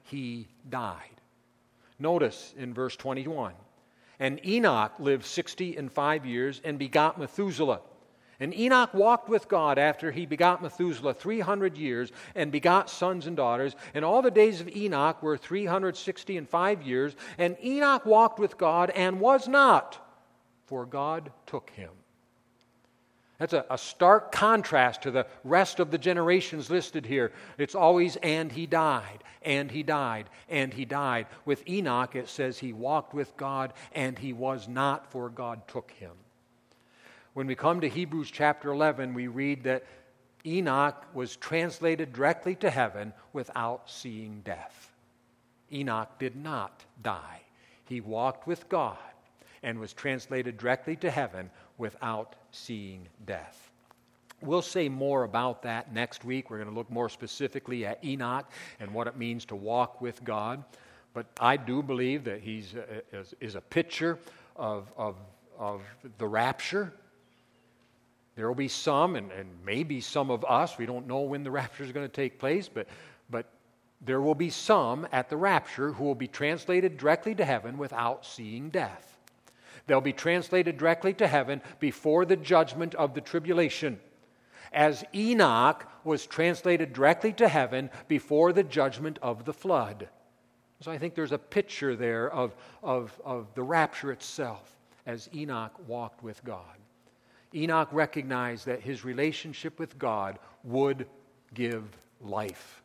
Speaker 1: he died. Notice in verse 21, and Enoch lived 65 years and begot Methuselah. And Enoch walked with God after he begot Methuselah 300 years and begot sons and daughters. And all the days of Enoch were 365 years. And Enoch walked with God and was not, for God took him. That's a stark contrast to the rest of the generations listed here. It's always, and he died, and he died, and he died. With Enoch, it says he walked with God, and he was not, for God took him. When we come to Hebrews chapter 11, we read that Enoch was translated directly to heaven without seeing death. Enoch did not die. He walked with God and was translated directly to heaven without seeing death. We'll say more about that next week. We're going to look more specifically at Enoch and what it means to walk with God. But I do believe that he is a picture of the rapture. There will be some, and maybe some of us, we don't know when the rapture is going to take place, but there will be some at the rapture who will be translated directly to heaven without seeing death. They'll be translated directly to heaven before the judgment of the tribulation, as Enoch was translated directly to heaven before the judgment of the flood. So I think there's a picture there of the rapture itself as Enoch walked with God. Enoch recognized that his relationship with God would give life.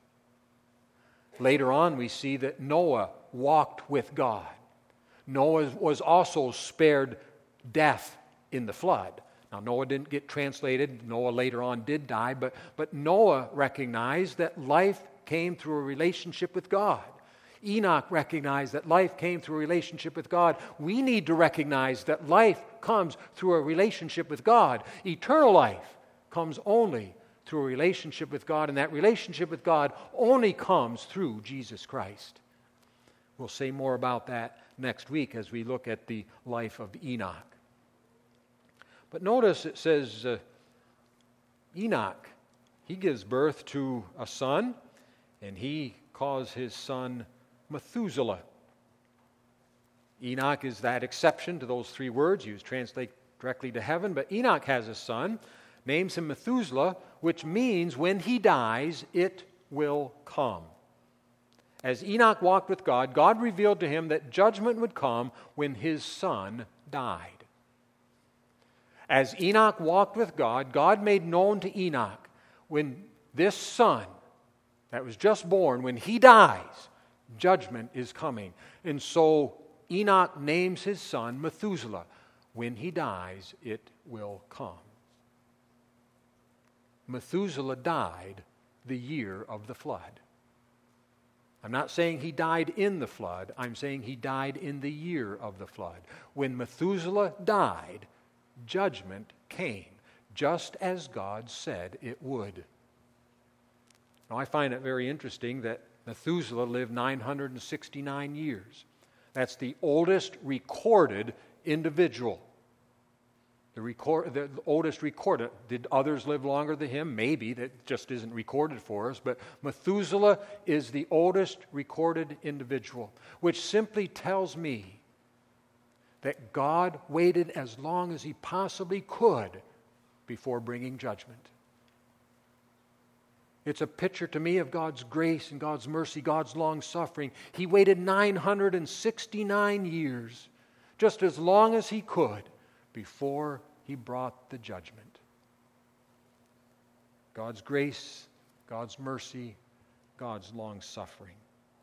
Speaker 1: Later on, we see that Noah walked with God. Noah was also spared death in the flood. Now, Noah didn't get translated. Noah later on did die, but Noah recognized that life came through a relationship with God. Enoch recognized that life came through a relationship with God. We need to recognize that life comes through a relationship with God. Eternal life comes only through a relationship with God, and that relationship with God only comes through Jesus Christ. We'll say more about that next week as we look at the life of Enoch. But notice it says Enoch, he gives birth to a son, and he calls his son Methuselah. Enoch is that exception to those three words. He was translated directly to heaven, but Enoch has a son, names him Methuselah, which means when he dies, it will come. As Enoch walked with God, God revealed to him that judgment would come when his son died. As Enoch walked with God, God made known to Enoch when this son that was just born, when he dies, judgment is coming. And so Enoch names his son Methuselah. When he dies, it will come. Methuselah died the year of the flood. I'm not saying he died in the flood. I'm saying he died in the year of the flood. When Methuselah died, judgment came, just as God said it would. Now, I find it very interesting that Methuselah lived 969 years. That's the oldest recorded individual. The oldest recorded. Did others live longer than him? Maybe. That just isn't recorded for us. But Methuselah is the oldest recorded individual, which simply tells me that God waited as long as he possibly could before bringing judgment. It's a picture to me of God's grace and God's mercy, God's long-suffering. He waited 969 years, just as long as he could, before he brought the judgment. God's grace, God's mercy, God's long-suffering.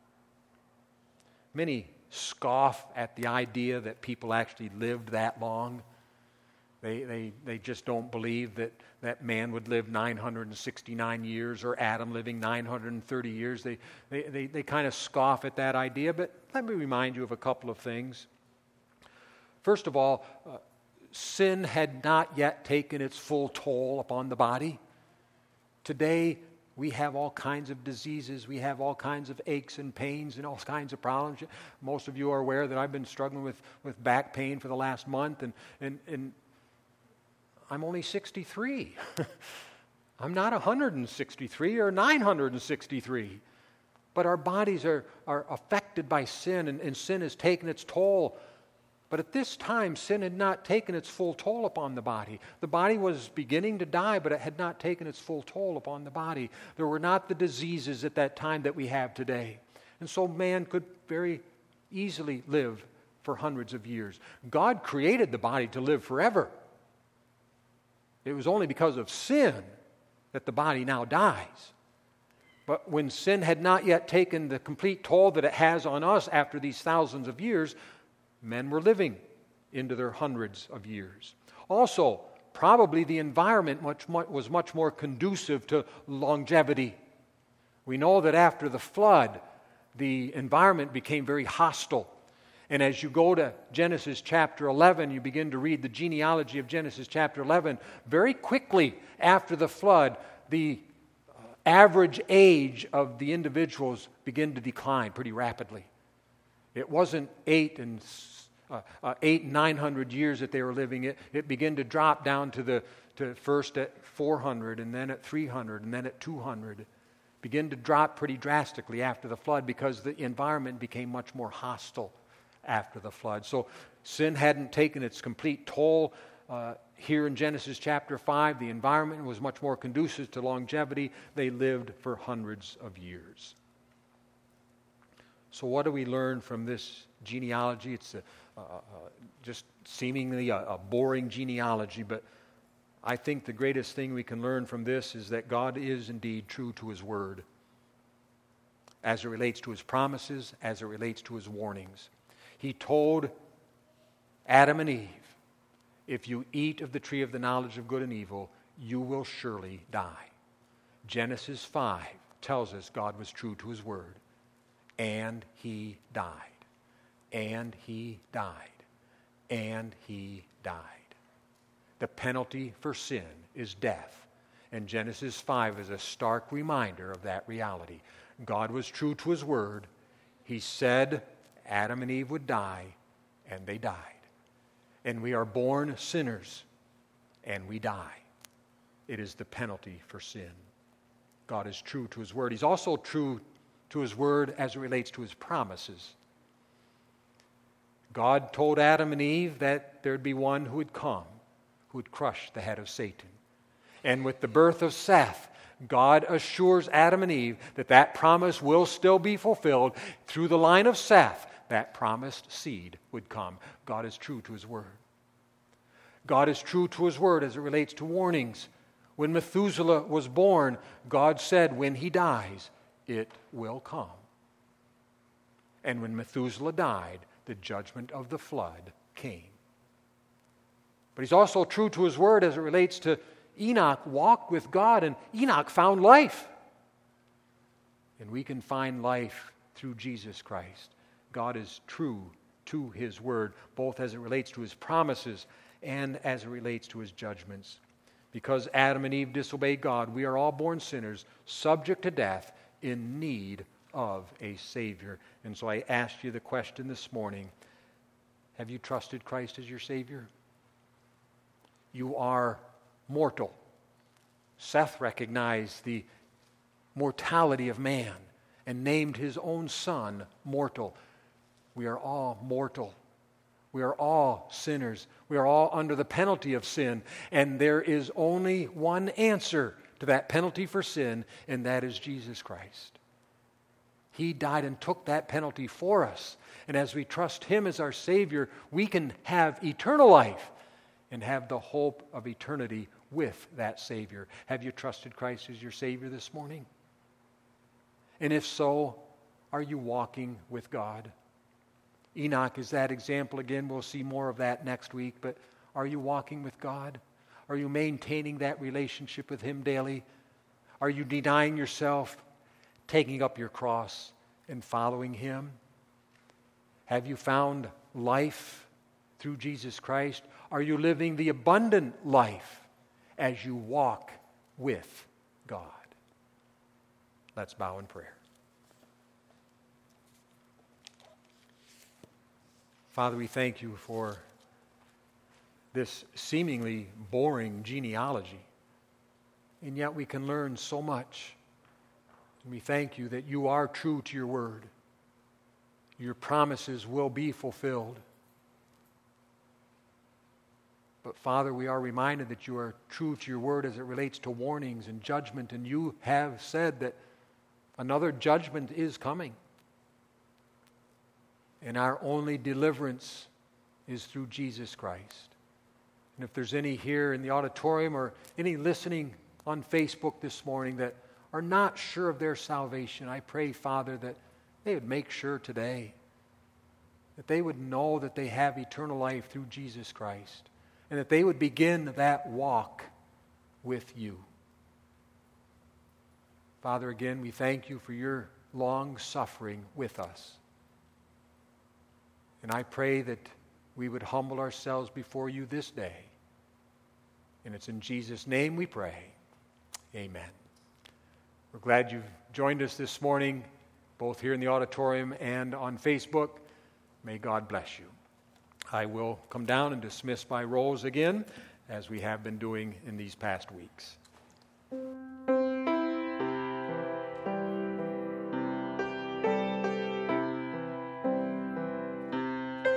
Speaker 1: Many scoff at the idea that people actually lived that long. They just don't believe that man would live 969 years or Adam living 930 years. They kind of scoff at that idea, but let me remind you of a couple of things. First of all, sin had not yet taken its full toll upon the body. Today, we have all kinds of diseases. We have all kinds of aches and pains and all kinds of problems. Most of you are aware that I've been struggling with back pain for the last month, and I'm only 63. I'm not 163 or 963. But our bodies are affected by sin, and sin has taken its toll. But at this time, sin had not taken its full toll upon the body. The body was beginning to die, but it had not taken its full toll upon the body. There were not the diseases at that time that we have today. And so man could very easily live for hundreds of years. God created the body to live forever. It was only because of sin that the body now dies. But when sin had not yet taken the complete toll that it has on us after these thousands of years, men were living into their hundreds of years. Also, probably the environment was much more conducive to longevity. We know that after the flood, the environment became very hostile. And as you go to Genesis chapter 11, you begin to read the genealogy of Genesis chapter 11. Very quickly after the flood, the average age of the individuals begin to decline pretty rapidly. It wasn't 900 years that they were living. It began to drop down to first at 400, and then at 300, and then at 200. Begin to drop pretty drastically after the flood because the environment became much more hostile after the flood. So sin hadn't taken its complete toll. Here in Genesis chapter 5, the environment was much more conducive to longevity. They lived for hundreds of years. So what do we learn from this genealogy? It's just seemingly a boring genealogy, but I think the greatest thing we can learn from this is that God is indeed true to His Word as it relates to His promises, as it relates to His warnings. He told Adam and Eve, if you eat of the tree of the knowledge of good and evil, you will surely die. Genesis 5 tells us God was true to His Word. And He died. And He died. And He died. The penalty for sin is death. And Genesis 5 is a stark reminder of that reality. God was true to His Word. He said Adam and Eve would die, and they died. And we are born sinners, and we die. It is the penalty for sin. God is true to His Word. He's also true to His Word as it relates to His promises. God told Adam and Eve that there'd be one who would come, who would crush the head of Satan. And with the birth of Seth, God assures Adam and Eve that that promise will still be fulfilled. Through the line of Seth, that promised seed would come. God is true to His Word. God is true to His Word as it relates to warnings. When Methuselah was born, God said, when he dies, it will come. And when Methuselah died, the judgment of the flood came. But He's also true to His Word as it relates to Enoch walked with God, and Enoch found life. And we can find life through Jesus Christ. God is true to His Word, both as it relates to His promises and as it relates to His judgments. Because Adam and Eve disobeyed God, we are all born sinners, subject to death, in need of a Savior. And so I asked you the question this morning, have you trusted Christ as your Savior? You are mortal. Seth recognized the mortality of man and named his own son mortal. We are all mortal. We are all sinners. We are all under the penalty of sin. And there is only one answer to that penalty for sin, and that is Jesus Christ. He died and took that penalty for us. And as we trust Him as our Savior, we can have eternal life and have the hope of eternity with that Savior. Have you trusted Christ as your Savior this morning? And if so, are you walking with God? Enoch is that example again. We'll see more of that next week. But are you walking with God? Are you maintaining that relationship with Him daily? Are you denying yourself, taking up your cross, and following Him? Have you found life through Jesus Christ? Are you living the abundant life as you walk with God? Let's bow in prayer. Father, we thank You for this seemingly boring genealogy, and yet we can learn so much. And we thank you that you are true to your word. Your promises will be fulfilled. But Father, we are reminded that you are true to your word as it relates to warnings and judgment, and you have said that another judgment is coming. And our only deliverance is through Jesus Christ. And if there's any here in the auditorium or any listening on Facebook this morning that are not sure of their salvation, I pray, Father, that they would make sure today, that they would know that they have eternal life through Jesus Christ, and that they would begin that walk with you. Father, again, we thank you for your long suffering with us. And I pray that we would humble ourselves before you this day. And it's in Jesus' name we pray. Amen. We're glad you've joined us this morning, both here in the auditorium and on Facebook. May God bless you. I will come down and dismiss by rolls again, as we have been doing in these past weeks.